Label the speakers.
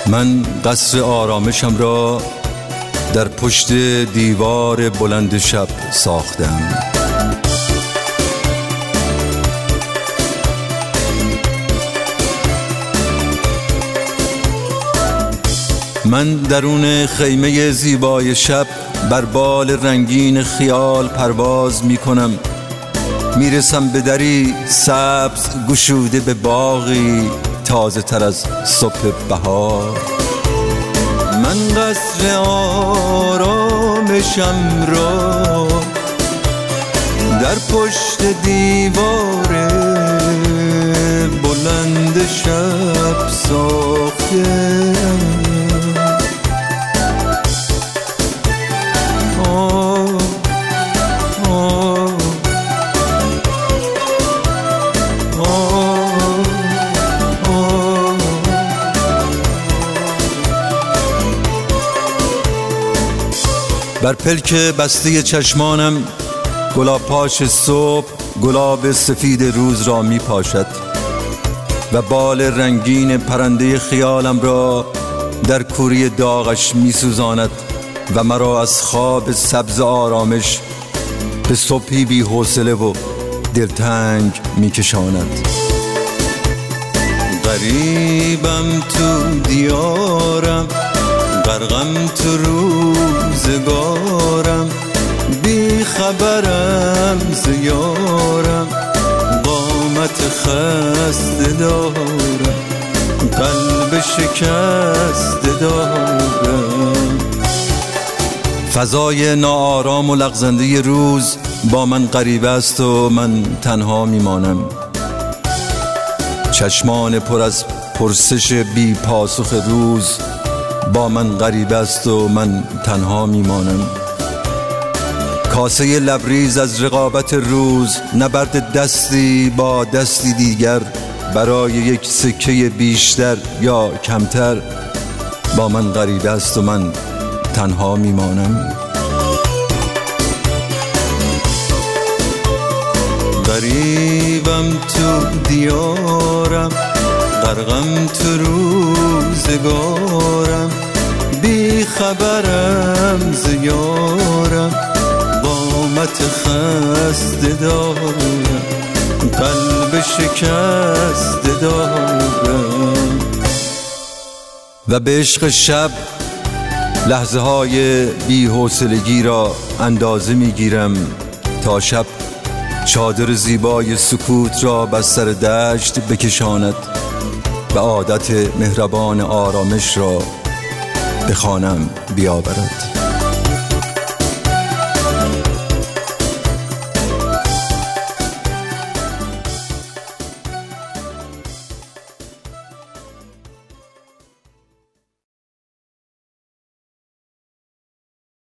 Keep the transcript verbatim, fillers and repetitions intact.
Speaker 1: من قصر آرامشم را در پشت دیوار بلند شب ساختم. من درون خیمه زیبای شب بر بال رنگین خیال پرواز می کنم. می رسم به دری سبز گشوده به باغی تازه تر از صبح بهار. من قصر آرامشم را در پشت دیوار بلند شب ساختم. بر پلک بسته چشمانم گلاب پاش صبح گلاب سفید روز را می پاشد و بال رنگین پرنده خیالم را در کوری داغش می سوزاند و مرا از خواب سبز آرامش به صبحی بی حوصله و دلتنگ می کشاند. غریبم تو دیارم، غرقم تو روزگارم، بی خبرم ز یارم، قامت خسته دارم، قلب شکسته دارم. فضای ناآرام و لغزنده روز با من غریبه است و من تنها میمانم. چشمان پر از پرسش بی پاسخ روز با من غریبه است و من تنها میمانم. کاسه لبریز از رقابت روز، نبرد دستی با دستی دیگر برای یک سکه بیشتر یا کمتر با من غریبه است و من تنها میمانم. غریبم تو دیارم، غرقم تو روزگارم، بی خبرم ز یارم، قامت خسته دارم، قلب شکسته دارم. و به عشق شب لحظه های بی حوصلگی را اندازه می گیرم تا شب چادر زیبای سکوت را بر سر دشت بکشاند و عادت مهربان آرامش را به خانم بیاورد.